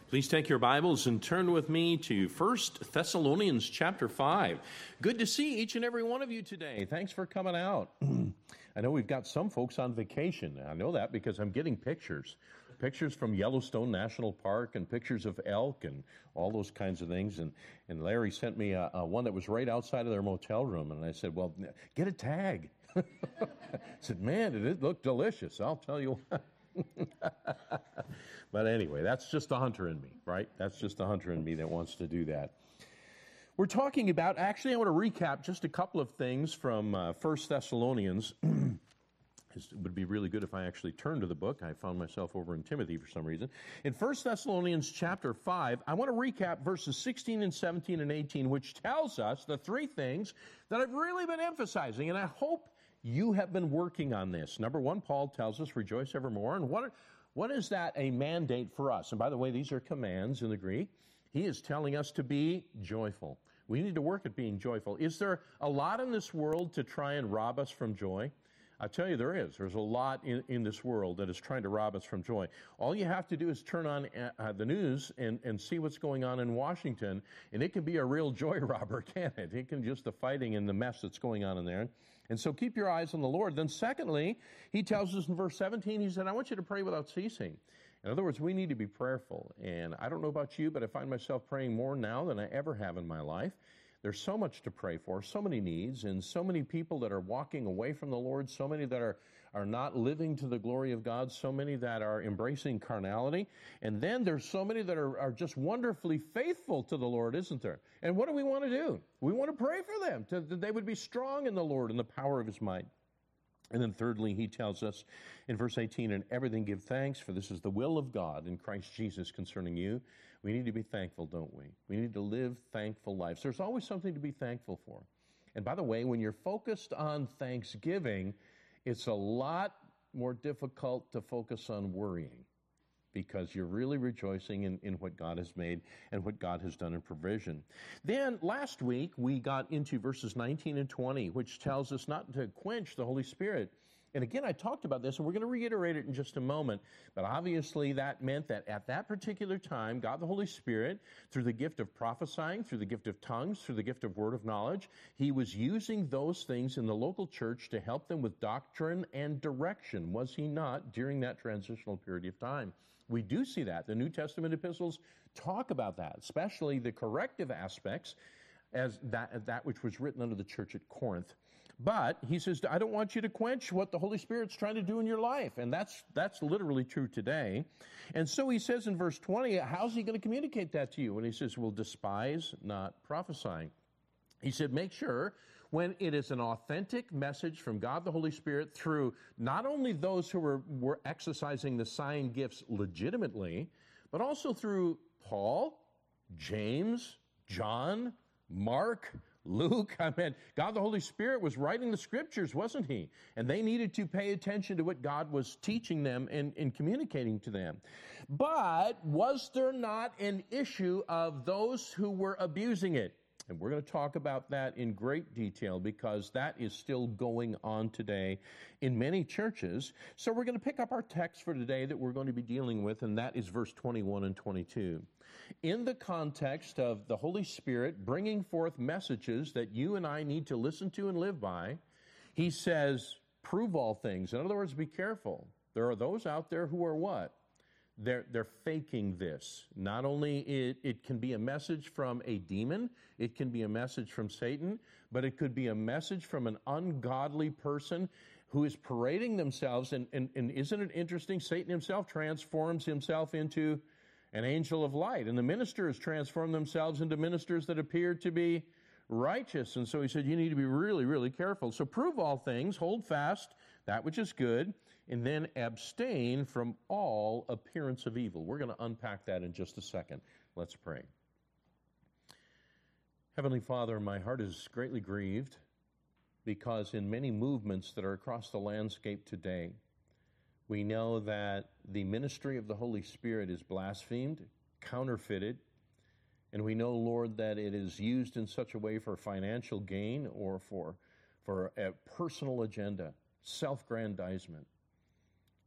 Please take your Bibles and turn with me to 1 Thessalonians chapter 5. Good to see each and every one of you today. Thanks for coming out. I know we've got some folks on vacation. I know that because I'm getting pictures from Yellowstone National Park and pictures of elk and all those kinds of things. And Larry sent me one that was right outside of their motel room. And I said, well, get a tag. I said, man, it looked delicious. I'll tell you what. But anyway, that's just the hunter in me, right? That's just the hunter in me that wants to do that. We're talking about, actually, I want to recap just a couple of things from 1 Thessalonians. It would be really good if I actually turned to the book. I found myself over in Timothy for some reason. In 1 Thessalonians chapter 5, I want to recap verses 16 and 17 and 18, which tells us the three things that I've really been emphasizing, and I hope you have been working on this. Number one, Paul tells us, rejoice evermore. And what is that a mandate for us? And by the way, these are commands in the Greek. He is telling us to be joyful. We need to work at being joyful. Is there a lot in this world to try and rob us from joy? I tell you, there is. There's a lot in this world that is trying to rob us from joy. All you have to do is turn on the news and see what's going on in Washington, and it can be a real joy robber, can't it? It can just the fighting and the mess that's going on in there. And so keep your eyes on the Lord. Then secondly, he tells us in verse 17, he said, I want you to pray without ceasing. In other words, we need to be prayerful. And I don't know about you, but I find myself praying more now than I ever have in my life. There's so much to pray for, so many needs, and so many people that are walking away from the Lord, so many that are not living to the glory of God, so many that are embracing carnality, and then there's so many that are just wonderfully faithful to the Lord, isn't there? And what do we want to do? We want to pray for them, that they would be strong in the Lord and the power of His might. And then thirdly, he tells us in verse 18, in everything give thanks, for this is the will of God in Christ Jesus concerning you. We need to be thankful, don't we? We need to live thankful lives. There's always something to be thankful for. And by the way, when you're focused on thanksgiving, it's a lot more difficult to focus on worrying because you're really rejoicing in what God has made and what God has done in provision. Then last week, we got into verses 19 and 20, which tells us not to quench the Holy Spirit. And again, I talked about this, and we're going to reiterate it in just a moment. But obviously, that meant that at that particular time, God the Holy Spirit, through the gift of prophesying, through the gift of tongues, through the gift of word of knowledge, He was using those things in the local church to help them with doctrine and direction. Was He not during that transitional period of time? We do see that. The New Testament epistles talk about that, especially the corrective aspects as that which was written unto the church at Corinth. But he says, I don't want you to quench what the Holy Spirit's trying to do in your life. And that's literally true today. And so he says in verse 20, how's he going to communicate that to you? And he says, well, despise not prophesying. He said, make sure when it is an authentic message from God the Holy Spirit through not only those who were exercising the sign gifts legitimately, but also through Paul, James, John, Mark, Luke. I mean, God the Holy Spirit was writing the scriptures, wasn't He? And they needed to pay attention to what God was teaching them and communicating to them. But was there not an issue of those who were abusing it? And we're going to talk about that in great detail because that is still going on today in many churches. So we're going to pick up our text for today that we're going to be dealing with, and that is verse 21 and 22. In the context of the Holy Spirit bringing forth messages that you and I need to listen to and live by, he says, prove all things. In other words, be careful. There are those out there who are what? They're faking this. Not only it can be a message from a demon, it can be a message from Satan, but it could be a message from an ungodly person who is parading themselves. And isn't it interesting? Satan himself transforms himself into an angel of light. And the ministers transform themselves into ministers that appear to be righteous. And so he said, you need to be really, really careful. So prove all things, hold fast that which is good, and then abstain from all appearance of evil. We're going to unpack that in just a second. Let's pray. Heavenly Father, my heart is greatly grieved because in many movements that are across the landscape today, we know that the ministry of the Holy Spirit is blasphemed, counterfeited, and we know, Lord, that it is used in such a way for financial gain or for a personal agenda, self-grandizement.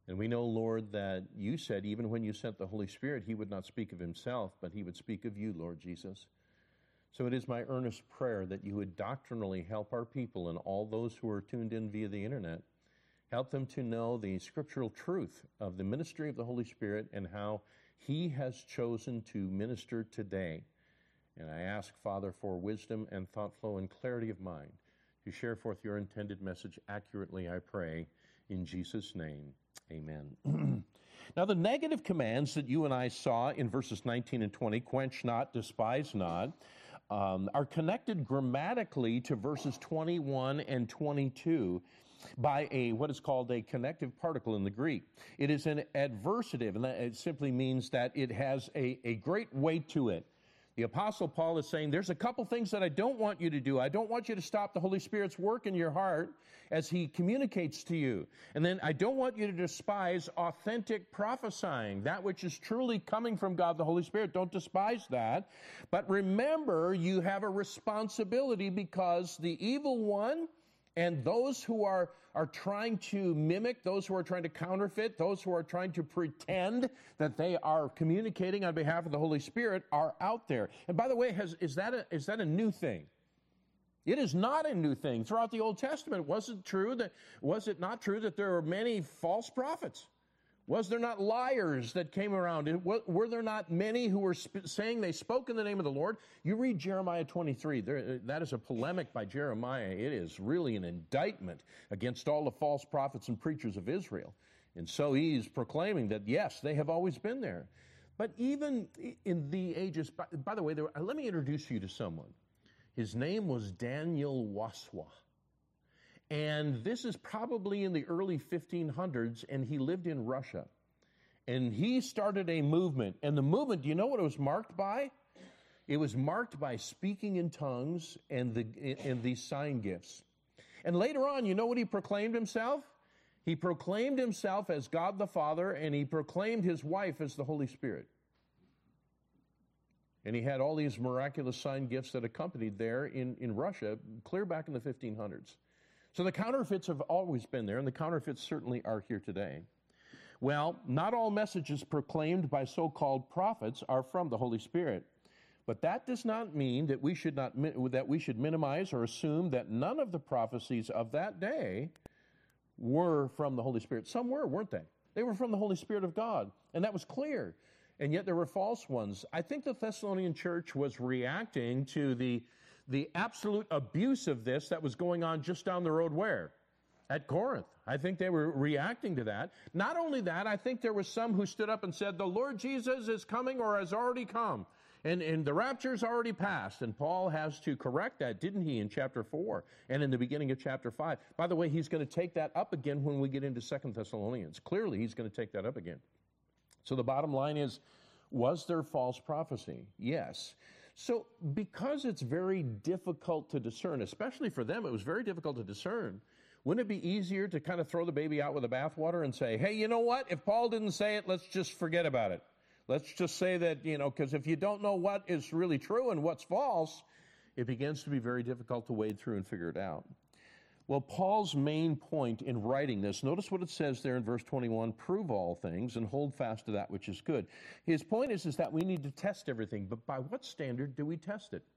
And we know, Lord, that you said even when you sent the Holy Spirit, he would not speak of himself, but he would speak of you, Lord Jesus. So it is my earnest prayer that you would doctrinally help our people and all those who are tuned in via the internet. Help them to know the scriptural truth of the ministry of the Holy Spirit and how he has chosen to minister today. And I ask, Father, for wisdom and thought flow and clarity of mind to share forth your intended message accurately, I pray, in Jesus' name. Amen. Now, the negative commands that you and I saw in verses 19 and 20, quench not, despise not, are connected grammatically to verses 21 and 22 by what is called a connective particle in the Greek. It is an adversative, and it simply means that it has a great weight to it. The Apostle Paul is saying, there's a couple things that I don't want you to do. I don't want you to stop the Holy Spirit's work in your heart as he communicates to you. And then I don't want you to despise authentic prophesying, that which is truly coming from God the Holy Spirit. Don't despise that. But remember, you have a responsibility because the evil one and those who are trying to mimic, those who are trying to counterfeit, those who are trying to pretend that they are communicating on behalf of the Holy Spirit are out there. And by the way, is that a new thing? It is not a new thing. Throughout the Old Testament, was it not true that there were many false prophets? Was there not liars that came around? Were there not many who were saying they spoke in the name of the Lord? You read Jeremiah 23. That is a polemic by Jeremiah. It is really an indictment against all the false prophets and preachers of Israel. And so he's proclaiming that, yes, they have always been there. But even in the ages, by the way, let me introduce you to someone. His name was Daniel Waswa. And this is probably in the early 1500s, and he lived in Russia. And he started a movement. And the movement, do you know what it was marked by? It was marked by speaking in tongues and these sign gifts. And later on, you know what he proclaimed himself? He proclaimed himself as God the Father, and he proclaimed his wife as the Holy Spirit. And he had all these miraculous sign gifts that accompanied there in Russia, clear back in the 1500s. So the counterfeits have always been there, and the counterfeits certainly are here today. Well, not all messages proclaimed by so-called prophets are from the Holy Spirit. But that does not mean that we should minimize or assume that none of the prophecies of that day were from the Holy Spirit. Some were, weren't they? They were from the Holy Spirit of God, and that was clear. And yet there were false ones. I think the Thessalonian church was reacting to the absolute abuse of this that was going on just down the road where? At Corinth. I think they were reacting to that. Not only that, I think there was some who stood up and said, the Lord Jesus is coming or has already come. And the rapture's already passed. And Paul has to correct that, didn't he, in chapter 4 and in the beginning of chapter 5. By the way, he's going to take that up again when we get into 2 Thessalonians. Clearly, he's going to take that up again. So the bottom line is, was there false prophecy? Yes. So because it's very difficult to discern, especially for them, it was very difficult to discern, wouldn't it be easier to kind of throw the baby out with the bathwater and say, hey, you know what? If Paul didn't say it, let's just forget about it. Let's just say that, because if you don't know what is really true and what's false, it begins to be very difficult to wade through and figure it out. Well, Paul's main point in writing this, notice what it says there in verse 21, prove all things and hold fast to that which is good. His point is that we need to test everything, but by what standard do we test it?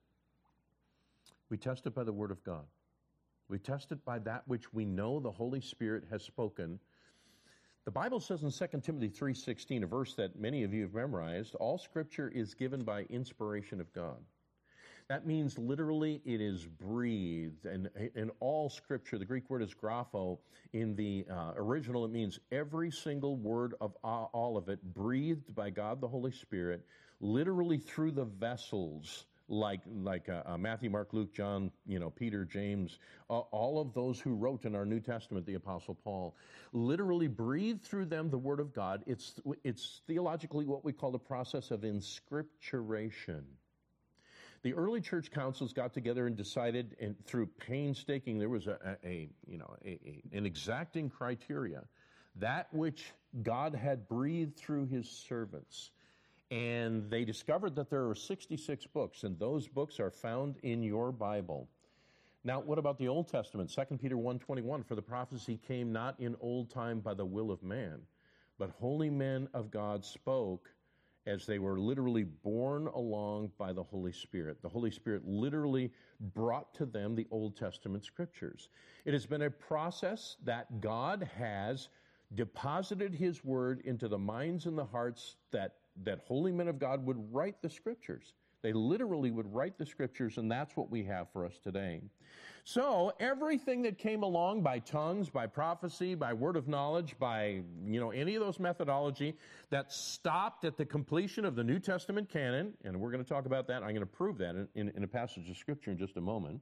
We test it by the Word of God. We test it by that which we know the Holy Spirit has spoken. The Bible says in 2 Timothy 3:16, a verse that many of you have memorized, all Scripture is given by inspiration of God. That means literally it is breathed. And in all Scripture, the Greek word is grapho. In the original, it means every single word of all of it, breathed by God the Holy Spirit, literally through the vessels, like Matthew, Mark, Luke, John, Peter, James, all of those who wrote in our New Testament, the Apostle Paul, literally breathed through them the Word of God. It's theologically what we call the process of inscripturation. The early church councils got together and decided, and through painstaking, there was an exacting criteria, that which God had breathed through his servants. And they discovered that there are 66 books, and those books are found in your Bible. Now, what about the Old Testament? 2 Peter 1:21, for the prophecy came not in old time by the will of man, but holy men of God spoke as they were literally borne along by the Holy Spirit. The Holy Spirit literally brought to them the Old Testament scriptures. It has been a process that God has deposited His word into the minds and the hearts that holy men of God would write the scriptures. They literally would write the scriptures, and that's what we have for us today. So everything that came along by tongues, by prophecy, by word of knowledge, by any of those methodology that stopped at the completion of the New Testament canon, and we're going to talk about that. I'm going to prove that in a passage of Scripture in just a moment.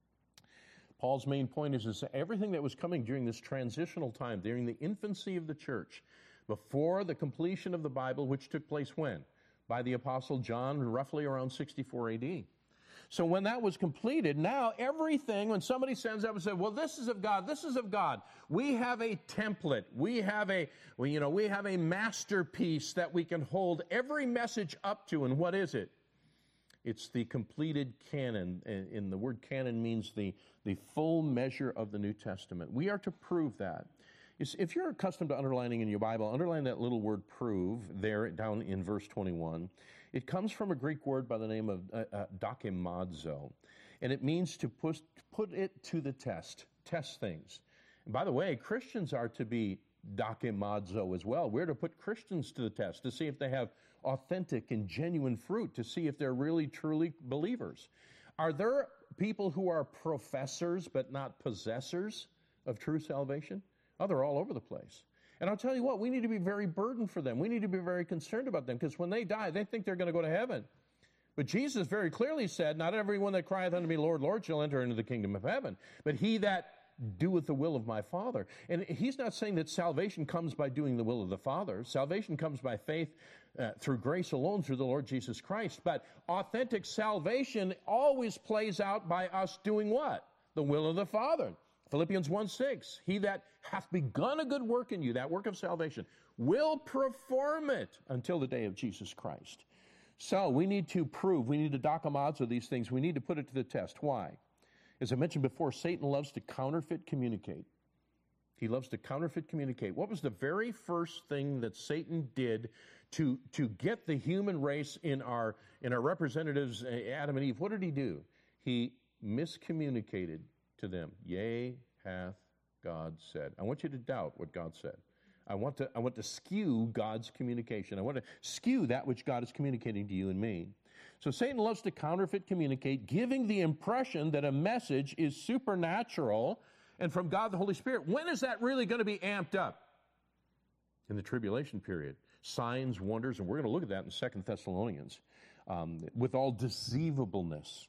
Paul's main point is everything that was coming during this transitional time, during the infancy of the church, before the completion of the Bible, which took place when? By the Apostle John, roughly around 64 AD. So when that was completed, now everything, when somebody stands up and says, well, this is of God, this is of God, we have a template, we have a masterpiece that we can hold every message up to, and what is it? It's the completed canon, and the word canon means the full measure of the New Testament. We are to prove that. If you're accustomed to underlining in your Bible, underline that little word prove there down in verse 21. It comes from a Greek word by the name of dokimazo, and it means to put it to the test things. And by the way, Christians are to be dokimazo as well. We're to put Christians to the test to see if they have authentic and genuine fruit, to see if they're really, truly believers. Are there people who are professors but not possessors of true salvation? Oh, they're all over the place. And I'll tell you what, we need to be very burdened for them. We need to be very concerned about them, because when they die, they think they're going to go to heaven. But Jesus very clearly said, not everyone that crieth unto me, Lord, Lord, shall enter into the kingdom of heaven, but he that doeth the will of my Father. And he's not saying that salvation comes by doing the will of the Father. Salvation comes by faith through grace alone, through the Lord Jesus Christ. But authentic salvation always plays out by us doing what? The will of the Father. Philippians 1:6, he that hath begun a good work in you, that work of salvation, will perform it until the day of Jesus Christ. So we need to prove, we need to dokimazo these things, we need to put it to the test. Why? As I mentioned before, Satan loves to counterfeit communicate. He loves to counterfeit communicate. What was the very first thing that Satan did to get the human race in our representatives, Adam and Eve? What did he do? He miscommunicated to them. Yea, hath God said. I want you to doubt what God said. I want to skew God's communication. I want to skew that which God is communicating to you and me. So Satan loves to counterfeit communicate, giving the impression that a message is supernatural and from God the Holy Spirit. When is that really going to be amped up? In the tribulation period. Signs, wonders, and we're going to look at that in 2 Thessalonians, with all deceivableness.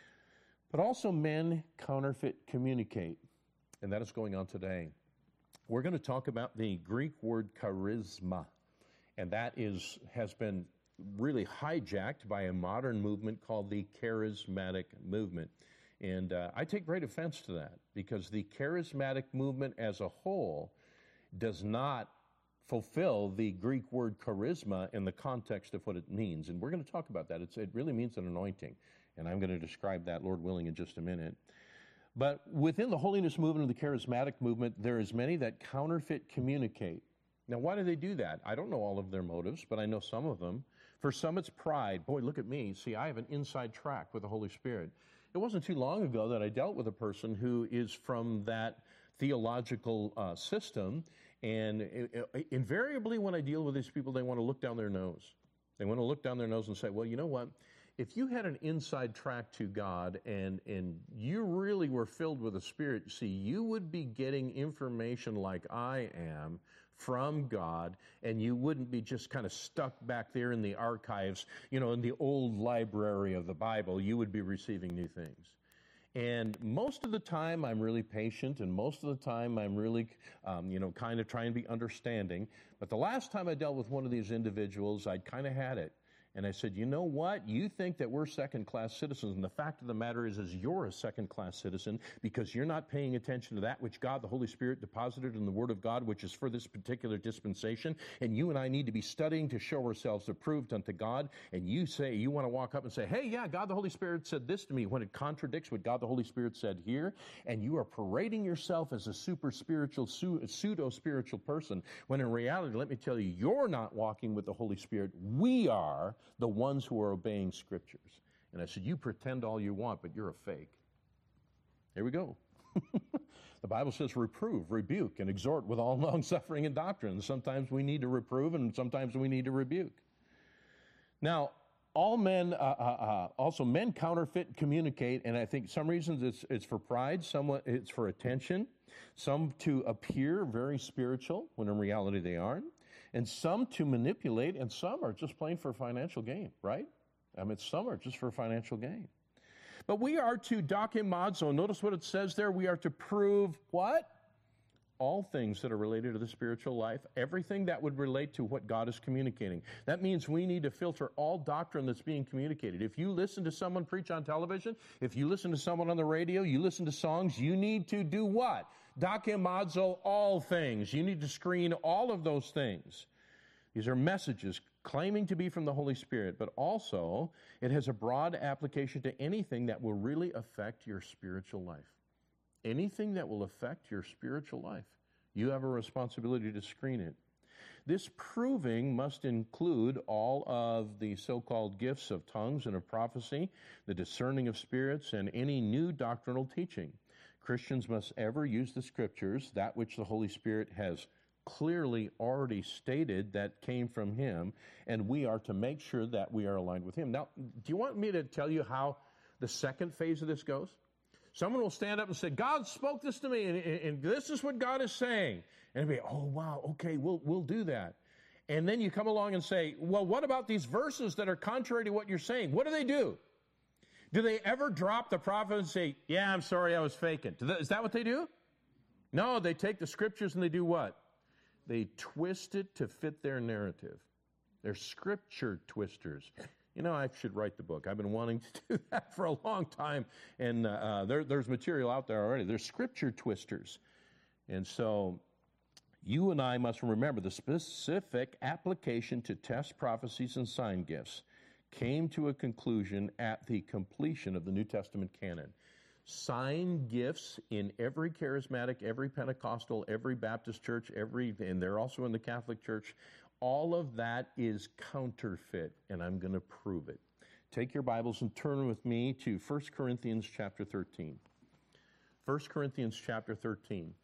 But also men counterfeit communicate, and that is going on today. We're going to talk about the Greek word charisma, and that has been really hijacked by a modern movement called the charismatic movement. And I take great offense to that, because the charismatic movement as a whole does not fulfill the Greek word charisma in the context of what it means. And we're going to talk about that. It really means an anointing. And I'm going to describe that, Lord willing, in just a minute. But within the holiness movement and the charismatic movement, there is many that counterfeit communicate. Now, why do they do that? I don't know all of their motives, but I know some of them. For some, it's pride. Boy, look at me. See, I have an inside track with the Holy Spirit. It wasn't too long ago that I dealt with a person who is from that theological system, and invariably when I deal with these people, they want to look down their nose. They want to look down their nose and say, well, you know what? If you had an inside track to God and you really were filled with the Spirit, see, you would be getting information like I am from God, and you wouldn't be just kind of stuck back there in the archives, in the old library of the Bible. You would be receiving new things. And most of the time, I'm really patient, and most of the time, I'm really, kind of trying to be understanding. But the last time I dealt with one of these individuals, I'd kind of had it. And I said, you know what? You think that we're second-class citizens, and the fact of the matter is you're a second-class citizen because you're not paying attention to that which God, the Holy Spirit, deposited in the Word of God, which is for this particular dispensation. And you and I need to be studying to show ourselves approved unto God. And you want to walk up and say, hey, yeah, God, the Holy Spirit said this to me, when it contradicts what God, the Holy Spirit said here. And you are parading yourself as a super-spiritual, pseudo-spiritual person, when in reality, let me tell you, you're not walking with the Holy Spirit. We are the ones who are obeying Scriptures. And I said, you pretend all you want, but you're a fake. Here we go. The Bible says reprove, rebuke, and exhort with all long-suffering and doctrine. Sometimes we need to reprove, and sometimes we need to rebuke. Now, all men, also men counterfeit and communicate, and I think some reasons it's for pride, some it's for attention, some to appear very spiritual when in reality they aren't, and some to manipulate, and some are just plain for financial gain, right? I mean, some are just for financial gain. But we are to dokimazo. Notice what it says there. We are to prove what? All things that are related to the spiritual life, everything that would relate to what God is communicating. That means we need to filter all doctrine that's being communicated. If you listen to someone preach on television, if you listen to someone on the radio, you listen to songs, you need to do what? Dokimazo all things. You need to screen all of those things. These are messages claiming to be from the Holy Spirit, but also it has a broad application to anything that will really affect your spiritual life. Anything that will affect your spiritual life. You have a responsibility to screen it. This proving must include all of the so-called gifts of tongues and of prophecy, the discerning of spirits, and any new doctrinal teaching. Christians must ever use the Scriptures, that which the Holy Spirit has clearly already stated that came from Him, and we are to make sure that we are aligned with Him. Now, do you want me to tell you how the second phase of this goes? Someone will stand up and say, God spoke this to me, and this is what God is saying. And it'll be, oh, wow, okay, we'll do that. And then you come along and say, well, what about these verses that are contrary to what you're saying? What do? Do they ever drop the prophet and say, yeah, I'm sorry, I was faking? Is that what they do? No, they take the Scriptures and they do what? They twist it to fit their narrative. They're Scripture twisters. You know, I should write the book. I've been wanting to do that for a long time, and there's material out there already. They're Scripture twisters. And so you and I must remember the specific application to test prophecies and sign gifts came to a conclusion at the completion of the New Testament canon. Sign gifts in every charismatic, every Pentecostal, every Baptist church, and they're also in the Catholic Church. All of that is counterfeit, and I'm going to prove it. Take your Bibles and turn with me to 1 Corinthians chapter 13. 1 Corinthians chapter 13.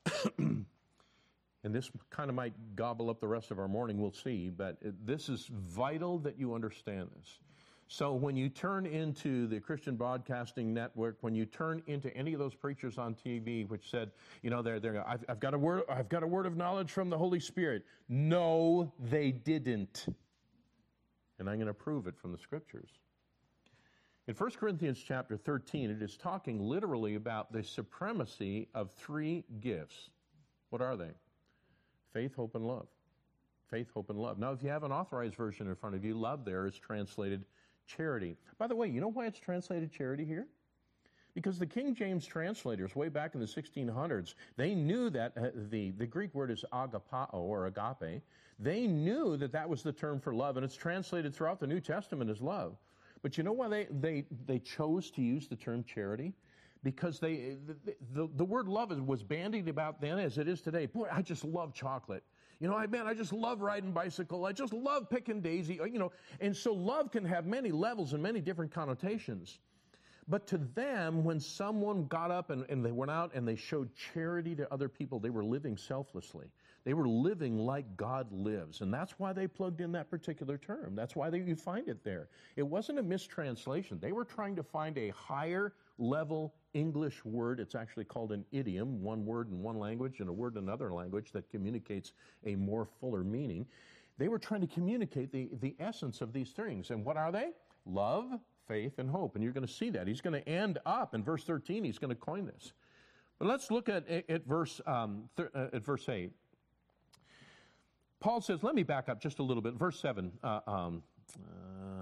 And this kind of might gobble up the rest of our morning, we'll see, but this is vital that you understand this. So when you turn into the Christian Broadcasting Network, when you turn into any of those preachers on TV which said, you know, I've got a word of knowledge from the Holy Spirit. No, they didn't. And I'm going to prove it from the Scriptures. In 1 Corinthians chapter 13, it is talking literally about the supremacy of three gifts. What are they? Faith, hope, and love. Faith, hope, and love. Now, if you have an authorized version in front of you, love there is translated charity. By the way, you know why it's translated charity here? Because the King James translators, way back in the 1600s, they knew that the Greek word is agapao or agape. They knew that that was the term for love, and it's translated throughout the New Testament as love. But you know why they chose to use the term charity? Because the word love was bandied about then as it is today. Boy, I just love chocolate. You know, I just love riding bicycle. I just love picking daisy. You know, and so love can have many levels and many different connotations. But to them, when someone got up and they went out and they showed charity to other people, they were living selflessly. They were living like God lives. And that's why they plugged in that particular term. That's why you find it there. It wasn't a mistranslation. They were trying to find a higher level English word. It's actually called an idiom, one word in one language and a word in another language that communicates a more fuller meaning. They were trying to communicate the essence of these things. And what are they? Love, faith, and hope. And you're going to see that. He's going to end up in verse 13. He's going to coin this. But let's look at verse 8. Paul says, let me back up just a little bit. Verse 7.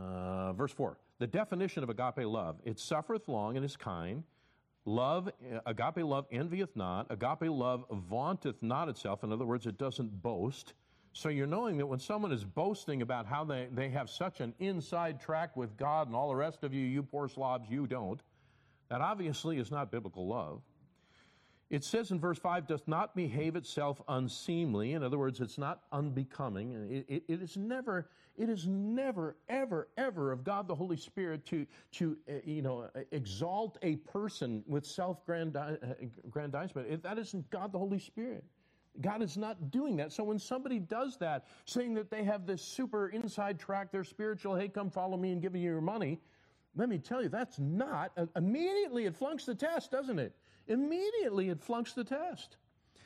verse 4, the definition of agape love, it suffereth long and is kind. Love, agape love envieth not. Agape love vaunteth not itself. In other words, it doesn't boast. So you're knowing that when someone is boasting about how they have such an inside track with God and all the rest of you, you poor slobs, you don't, that obviously is not biblical love. It says in verse 5, doth not behave itself unseemly. In other words, it's not unbecoming. It is never, ever, ever of God the Holy Spirit to exalt a person with self-grandizement. That isn't God the Holy Spirit. God is not doing that. So when somebody does that, saying that they have this super inside track, they're spiritual, hey, come follow me and give me your money, let me tell you, that's not, immediately it flunks the test, doesn't it? Immediately it flunks the test.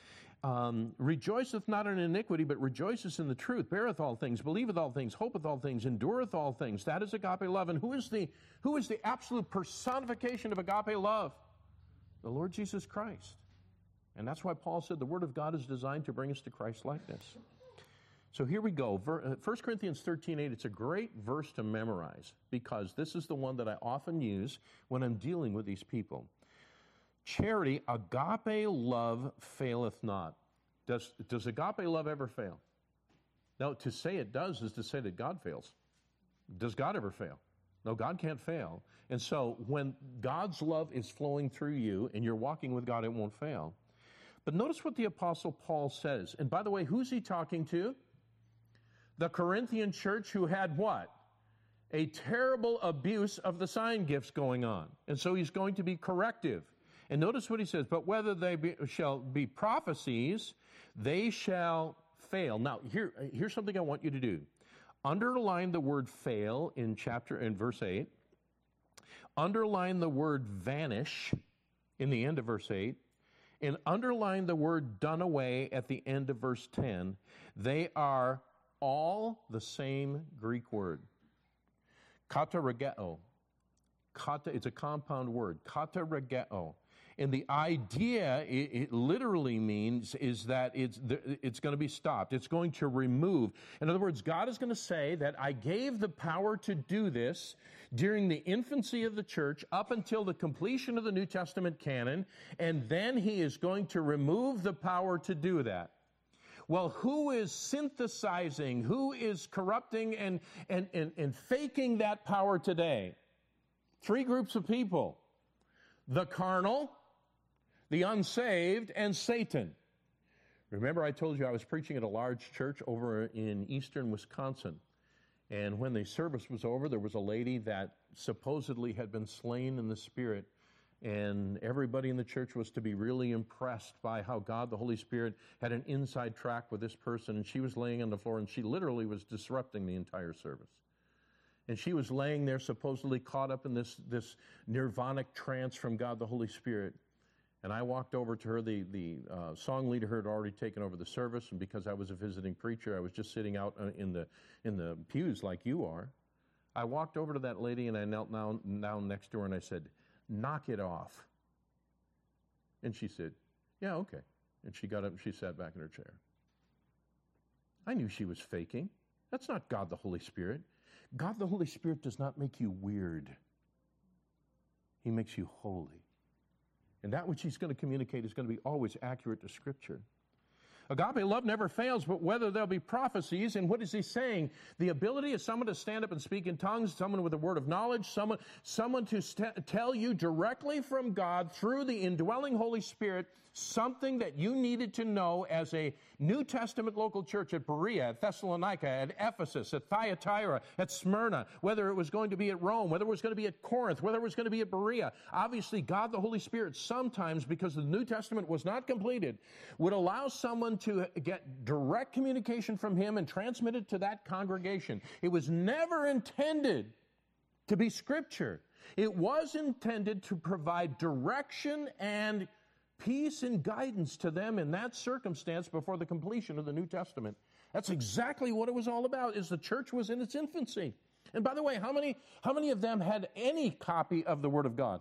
Rejoiceth not in iniquity, but rejoiceth in the truth, beareth all things, believeth all things, hopeth all things, endureth all things. That is agape love. And who is the absolute personification of agape love? The Lord Jesus Christ. And that's why Paul said the Word of God is designed to bring us to Christ likeness. So here we go. 1 Corinthians 13:8, it's a great verse to memorize because this is the one that I often use when I'm dealing with these people. Charity, agape love faileth not. Does agape love ever fail? Now, to say it does is to say that God fails. Does God ever fail? No, God can't fail. And so when God's love is flowing through you and you're walking with God, it won't fail. But notice what the Apostle Paul says. And by the way, who's he talking to? The Corinthian church who had what? A terrible abuse of the sign gifts going on. And so he's going to be corrective. And notice what he says, but whether shall be prophecies, they shall fail. Now, here's something I want you to do. Underline the word fail in verse 8. Underline the word vanish in the end of verse 8. And underline the word done away at the end of verse 10. They are all the same Greek word. Katarageo. It's a compound word. Katarageo. And the idea, it literally means, is that it's going to be stopped. It's going to remove. In other words, God is going to say that I gave the power to do this during the infancy of the church up until the completion of the New Testament canon, and then he is going to remove the power to do that. Well, who is synthesizing, who is corrupting and faking that power today? Three groups of people. The carnal, the unsaved, and Satan. Remember I told you I was preaching at a large church over in eastern Wisconsin. And when the service was over, there was a lady that supposedly had been slain in the Spirit. And everybody in the church was to be really impressed by how God, the Holy Spirit, had an inside track with this person. And she was laying on the floor, and she literally was disrupting the entire service. And she was laying there supposedly caught up in this nirvanic trance from God, the Holy Spirit. And I walked over to her. The song leader had already taken over the service, and because I was a visiting preacher, I was just sitting out in the pews like you are. I walked over to that lady, and I knelt down next to her, and I said, knock it off. And she said, yeah, okay. And she got up and she sat back in her chair. I knew she was faking. That's not God the Holy Spirit. God the Holy Spirit does not make you weird. He makes you holy. And that which he's going to communicate is going to be always accurate to Scripture. Agape love never fails, but whether there'll be prophecies, and what is he saying? The ability of someone to stand up and speak in tongues, someone with a word of knowledge, someone to tell you directly from God through the indwelling Holy Spirit something that you needed to know as a New Testament local church at Berea, at Thessalonica, at Ephesus, at Thyatira, at Smyrna, whether it was going to be at Rome, whether it was going to be at Corinth, whether it was going to be at Berea. Obviously, God the Holy Spirit sometimes, because the New Testament was not completed, would allow someone to get direct communication from him and transmit it to that congregation. It was never intended to be Scripture. It was intended to provide direction and peace and guidance to them in that circumstance before the completion of the New Testament. That's exactly what it was all about, is the church was in its infancy. And by the way, how many of them had any copy of the Word of God?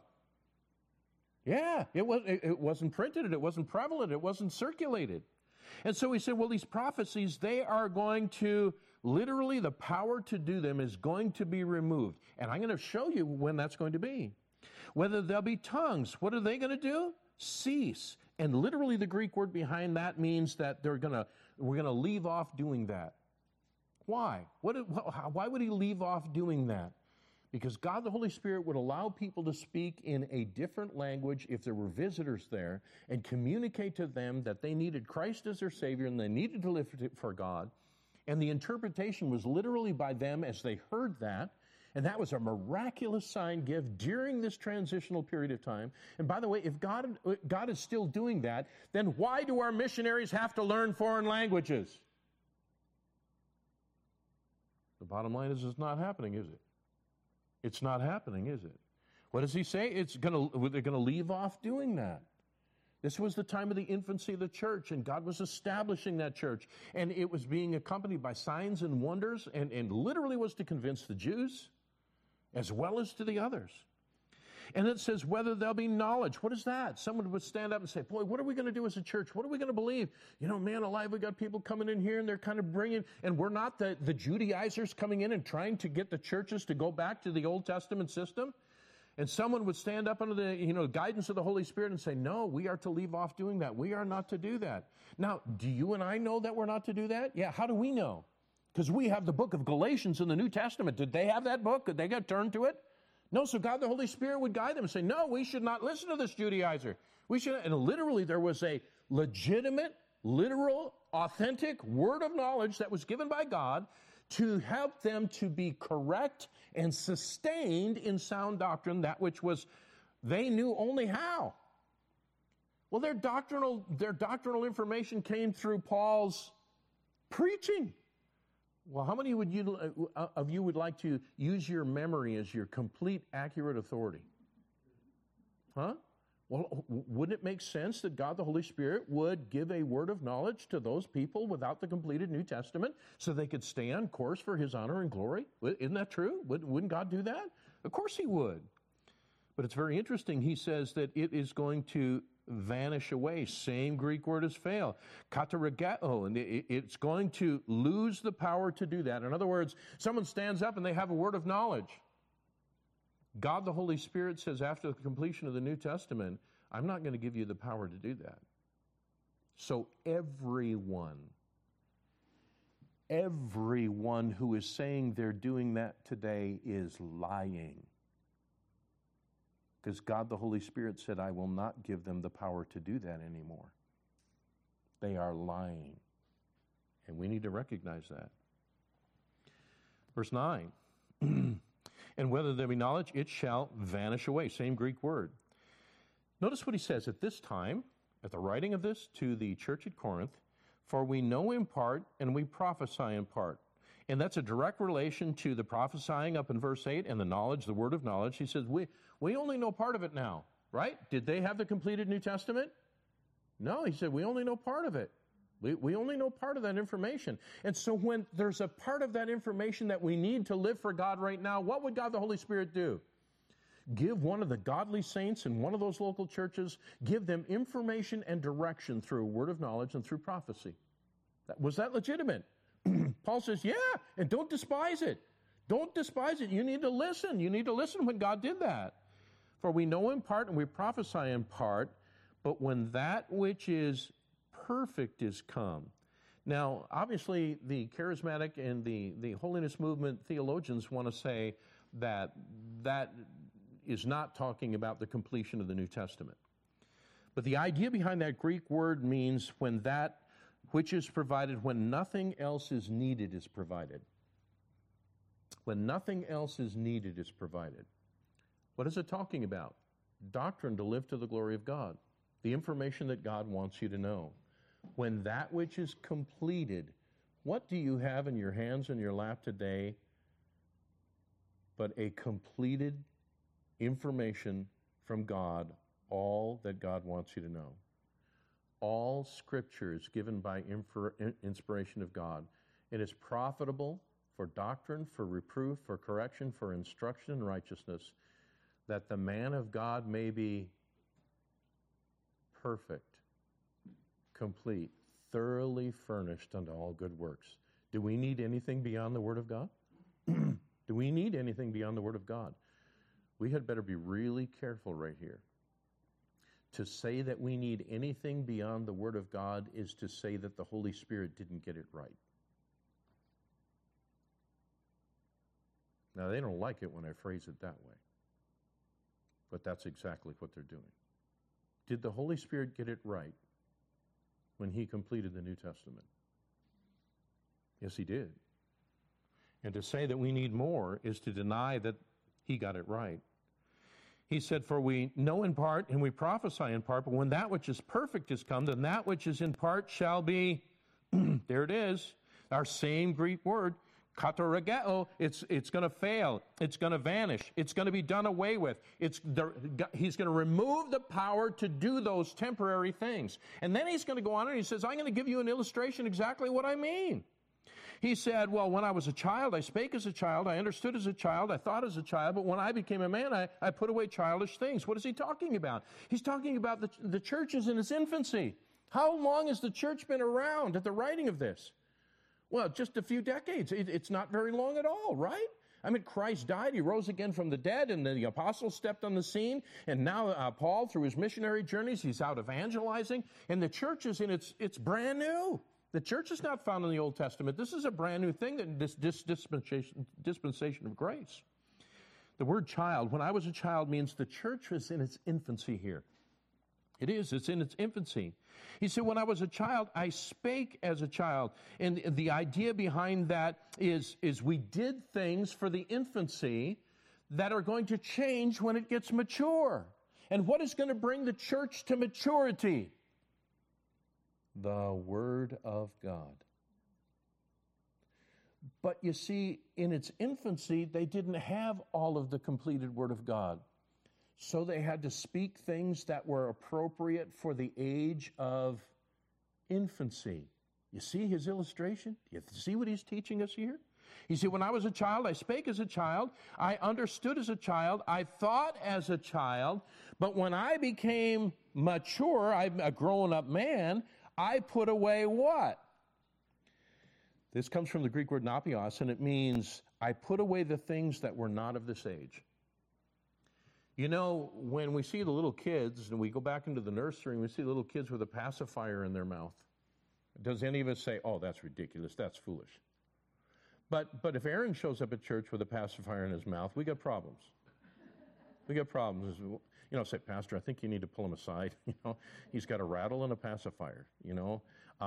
Yeah, it wasn't printed, it wasn't prevalent, it wasn't circulated. And so he said, well, these prophecies, they are going to literally the power to do them is going to be removed. And I'm going to show you when that's going to be. Whether there'll be tongues, what are they going to do? Cease. And literally the Greek word behind that means that we're going to leave off doing that. Why? Why would he leave off doing that? Because God the Holy Spirit would allow people to speak in a different language if there were visitors there and communicate to them that they needed Christ as their Savior and they needed to live for God. And the interpretation was literally by them as they heard that. And that was a miraculous sign given during this transitional period of time. And by the way, if God is still doing that, then why do our missionaries have to learn foreign languages? The bottom line is it's not happening, is it? It's not happening, is it? What does he say? They're going to leave off doing that. This was the time of the infancy of the church, and God was establishing that church. And it was being accompanied by signs and wonders, and literally was to convince the Jews as well as to the others. And it says, whether there'll be knowledge. What is that? Someone would stand up and say, boy, what are we going to do as a church? What are we going to believe? You know, man alive, we got people coming in here and they're kind of bringing, and we're not the Judaizers coming in and trying to get the churches to go back to the Old Testament system. And someone would stand up under the guidance of the Holy Spirit and say, no, we are to leave off doing that. We are not to do that. Now, do you and I know that we're not to do that? Yeah, how do we know? Because we have the book of Galatians in the New Testament. Did they have that book? Did they get turned to it? No, so God the Holy Spirit would guide them and say, no, we should not listen to this Judaizer. We should, and literally there was a legitimate, literal, authentic word of knowledge that was given by God to help them to be correct and sustained in sound doctrine, that which was, they knew only how. Well, their doctrinal information came through Paul's preaching. Well, how many of you would like to use your memory as your complete, accurate authority? Huh? Well, wouldn't it make sense that God the Holy Spirit would give a word of knowledge to those people without the completed New Testament so they could stay on course for His honor and glory? Isn't that true? Wouldn't God do that? Of course He would. But it's very interesting. He says that it is going to vanish away. Same Greek word as fail. Kataragao, and it's going to lose the power to do that. In other words, someone stands up and they have a word of knowledge. God the Holy Spirit says after the completion of the New Testament, I'm not going to give you the power to do that. So everyone who is saying they're doing that today is lying. Because God the Holy Spirit said, I will not give them the power to do that anymore. They are lying. And we need to recognize that. Verse 9. And whether there be knowledge, it shall vanish away. Same Greek word. Notice what he says at this time, at the writing of this to the church at Corinth, for we know in part and we prophesy in part. And that's a direct relation to the prophesying up in verse 8 and the knowledge, the word of knowledge. He says, we only know part of it now, right? Did they have the completed New Testament? No, he said, we only know part of it. We only know part of that information. And so when there's a part of that information that we need to live for God right now, what would God the Holy Spirit do? Give one of the godly saints in one of those local churches, give them information and direction through a word of knowledge and through prophecy. Was that legitimate? Paul says, yeah, and don't despise it. Don't despise it. You need to listen. You need to listen when God did that. For we know in part and we prophesy in part, but when that which is perfect is come. Now, obviously, the charismatic and the holiness movement theologians want to say that that is not talking about the completion of the New Testament. But the idea behind that Greek word means when that which is provided, when nothing else is needed, is provided. When nothing else is needed, is provided. What is it talking about? Doctrine to live to the glory of God. The information that God wants you to know. When that which is completed, what do you have in your hands and your lap today but a completed information from God, all that God wants you to know? All Scripture is given by inspiration of God. It is profitable for doctrine, for reproof, for correction, for instruction in righteousness, that the man of God may be perfect, complete, thoroughly furnished unto all good works. Do we need anything beyond the Word of God? Do we need anything beyond the Word of God? We had better be really careful right here. To say that we need anything beyond the Word of God is to say that the Holy Spirit didn't get it right. Now, they don't like it when I phrase it that way, but that's exactly what they're doing. Did the Holy Spirit get it right when He completed the New Testament? Yes, He did. And to say that we need more is to deny that He got it right. He said, for we know in part and we prophesy in part, but when that which is perfect is come, then that which is in part shall be, there it is, our same Greek word, katorageo, it's going to fail. It's going to vanish. It's going to be done away with. He's going to remove the power to do those temporary things. And then he's going to go on and he says, I'm going to give you an illustration exactly what I mean. He said, well, when I was a child, I spake as a child, I understood as a child, I thought as a child, but when I became a man, I put away childish things. What is he talking about? He's talking about the church is in its infancy. How long has the church been around at the writing of this? Well, just a few decades. It's not very long at all, right? I mean, Christ died, He rose again from the dead, and the apostles stepped on the scene, and now Paul, through his missionary journeys, he's out evangelizing, and the church is in it's brand new. The church is not found in the Old Testament. This is a brand new thing, this dispensation of grace. The word child, when I was a child, means the church was in its infancy here. It is. It's in its infancy. He said, when I was a child, I spake as a child. And the idea behind that is we did things for the infancy that are going to change when it gets mature. And what is going to bring the church to maturity? The Word of God. But you see, in its infancy, they didn't have all of the completed Word of God. So they had to speak things that were appropriate for the age of infancy. You see his illustration? You see what he's teaching us here? He said, when I was a child, I spake as a child, I understood as a child, I thought as a child, but when I became mature, I'm a grown-up man, I put away what? This comes from the Greek word napios, and it means I put away the things that were not of this age. You know, when we see the little kids, and we go back into the nursery, and we see little kids with a pacifier in their mouth, does any of us say, oh, that's ridiculous, that's foolish? But if Aaron shows up at church with a pacifier in his mouth, we got problems. We got problems. You know, say, Pastor, I think you need to pull him aside. You know, he's got a rattle and a pacifier. You know,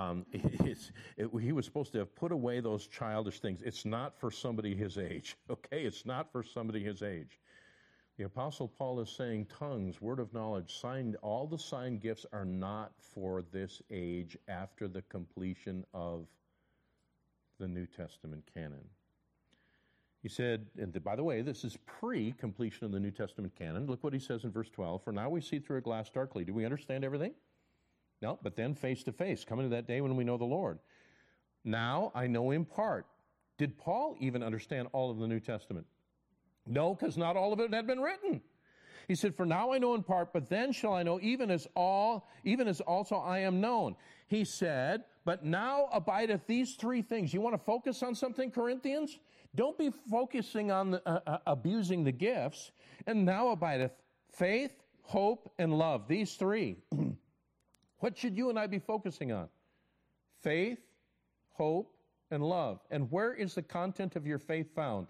he was supposed to have put away those childish things. It's not for somebody his age. Okay, it's not for somebody his age. The Apostle Paul is saying tongues, word of knowledge, all the sign gifts are not for this age after the completion of the New Testament canon. He said, and by the way, this is pre-completion of the New Testament canon. Look what he says in verse 12. For now we see through a glass darkly. Do we understand everything? No, but then face to face, coming to that day when we know the Lord. Now I know in part. Did Paul even understand all of the New Testament? No, because not all of it had been written. He said, for now I know in part, but then shall I know even as also I am known. He said, but now abideth these three things. You want to focus on something, Corinthians? Don't be focusing on abusing the gifts. And now abideth faith, hope, and love. These three. What should you and I be focusing on? Faith, hope, and love. And where is the content of your faith found?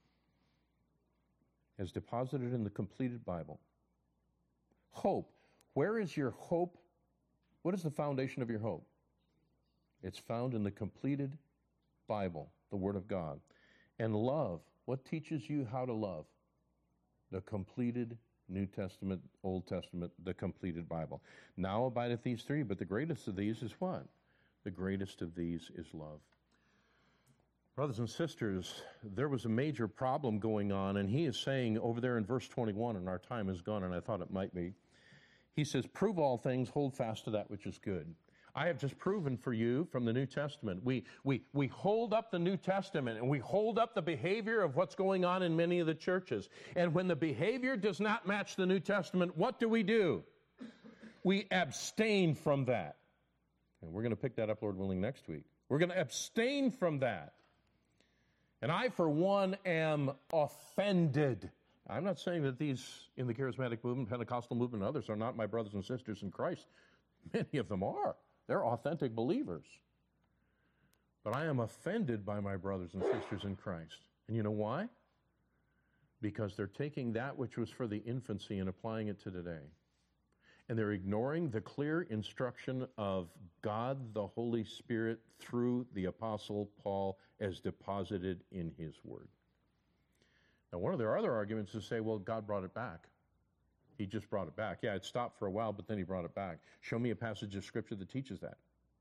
As deposited in the completed Bible. Hope. Where is your hope? What is the foundation of your hope? It's found in the completed Bible, the Word of God. And love. What teaches you how to love? The completed New Testament, Old Testament, the completed Bible. Now abideth these three, but the greatest of these is what? The greatest of these is love. Brothers and sisters, there was a major problem going on, and he is saying over there in verse 21, and our time is gone, and I thought it might be. He says, prove all things, hold fast to that which is good. I have just proven for you from the New Testament. We hold up the New Testament, and we hold up the behavior of what's going on in many of the churches. And when the behavior does not match the New Testament, what do? We abstain from that. And we're going to pick that up, Lord willing, next week. We're going to abstain from that. And I, for one, am offended. I'm not saying that these in the charismatic movement, Pentecostal movement, and others are not my brothers and sisters in Christ. Many of them are. They're authentic believers. But I am offended by my brothers and sisters in Christ. And you know why? Because they're taking that which was for the infancy and applying it to today. And they're ignoring the clear instruction of God the Holy Spirit through the Apostle Paul as deposited in his Word. Now, one of their other arguments is to say, well, God brought it back. He just brought it back. Yeah, it stopped for a while, but then he brought it back. Show me a passage of Scripture that teaches that.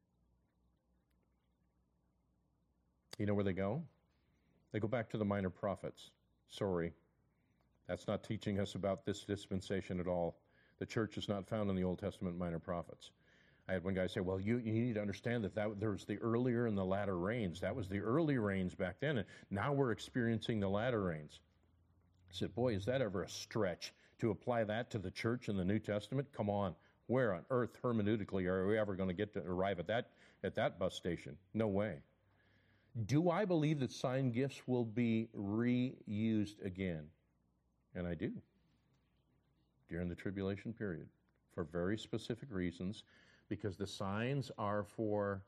You know where they go? They go back to the minor prophets. Sorry, that's not teaching us about this dispensation at all. The church is not found in the Old Testament minor prophets. I had one guy say, well, you need to understand that there was the earlier and the latter rains. That was the early rains back then, and now we're experiencing the latter rains. I said, boy, is that ever a stretch to apply that to the church in the New Testament? Come on. Where on earth, hermeneutically, are we ever going to get to arrive at that bus station? No way. Do I believe that sign gifts will be reused again? And I do. During the tribulation period, for very specific reasons, because the signs are for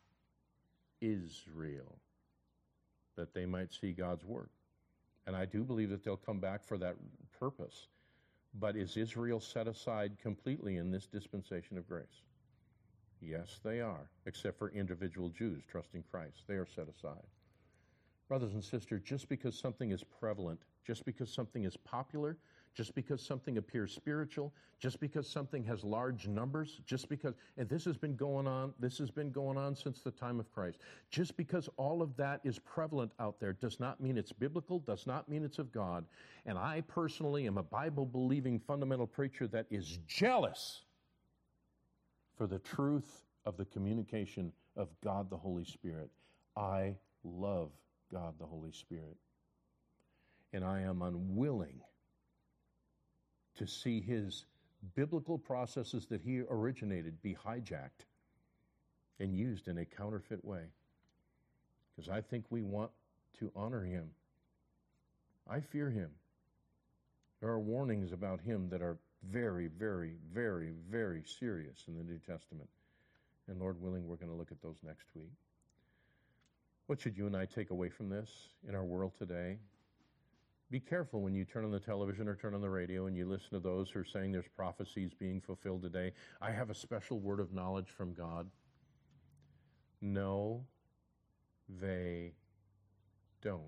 Israel, that they might see God's work. And I do believe that they'll come back for that purpose. But is Israel set aside completely in this dispensation of grace? Yes, they are, except for individual Jews trusting Christ. They are set aside. Brothers and sisters, just because something is prevalent, just because something is popular, just because something appears spiritual, just because something has large numbers, just because, and this has been going on since the time of Christ. Just because all of that is prevalent out there does not mean it's biblical, does not mean it's of God. And I personally am a Bible-believing fundamental preacher that is jealous for the truth of the communication of God the Holy Spirit. I love God the Holy Spirit. And I am unwilling to see his biblical processes that he originated be hijacked and used in a counterfeit way. Because I think we want to honor him. I fear him. There are warnings about him that are very, very, very, very serious in the New Testament. And Lord willing, we're going to look at those next week. What should you and I take away from this in our world today? Be careful when you turn on the television or turn on the radio and you listen to those who are saying there's prophecies being fulfilled today. I have a special word of knowledge from God. No, they don't.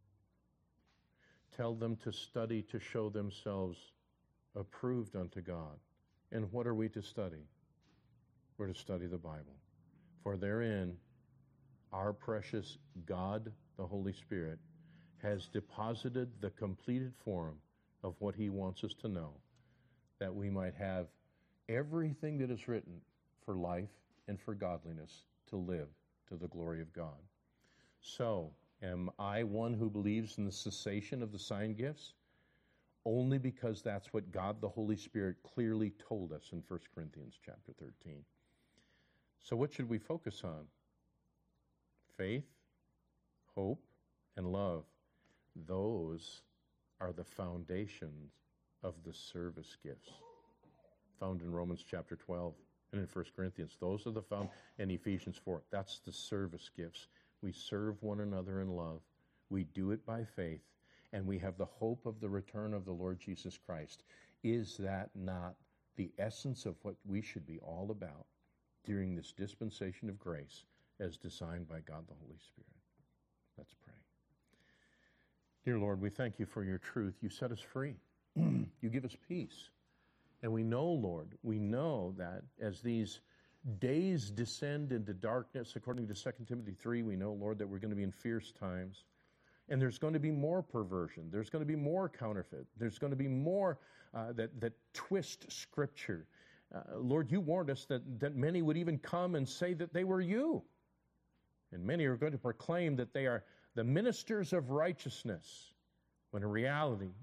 Tell them to study to show themselves approved unto God. And what are we to study? We're to study the Bible. For therein, our precious God, the Holy Spirit, has deposited the completed form of what he wants us to know, that we might have everything that is written for life and for godliness to live to the glory of God. So, am I one who believes in the cessation of the sign gifts? Only because that's what God the Holy Spirit clearly told us in 1 Corinthians chapter 13. So what should we focus on? Faith, hope, and love. Those are the foundations of the service gifts found in Romans chapter 12 and in 1 Corinthians. Those are the found in Ephesians 4. That's the service gifts. We serve one another in love. We do it by faith, and we have the hope of the return of the Lord Jesus Christ. Is that not the essence of what we should be all about during this dispensation of grace as designed by God the Holy Spirit? Let's pray. Dear Lord, we thank you for your truth. You set us free. You give us peace. And we know, Lord, we know that as these days descend into darkness, according to 2 Timothy 3, we know, Lord, that we're going to be in fierce times. And there's going to be more perversion. There's going to be more counterfeit. There's going to be more that twist Scripture. Lord, you warned us that many would even come and say that they were you. And many are going to proclaim that they are the ministers of righteousness, when in reality,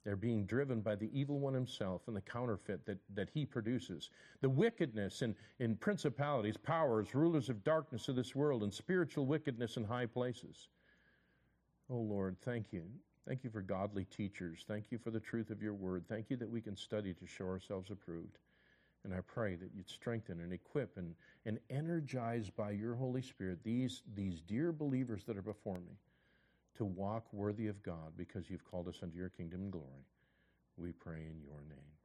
They're being driven by the evil one himself and the counterfeit that he produces. The wickedness in principalities, powers, rulers of darkness of this world, and spiritual wickedness in high places. Oh, Lord, thank you. Thank you for godly teachers. Thank you for the truth of your word. Thank you that we can study to show ourselves approved. And I pray that you'd strengthen and equip and energize by your Holy Spirit these dear believers that are before me to walk worthy of God because you've called us unto your kingdom and glory. We pray in your name.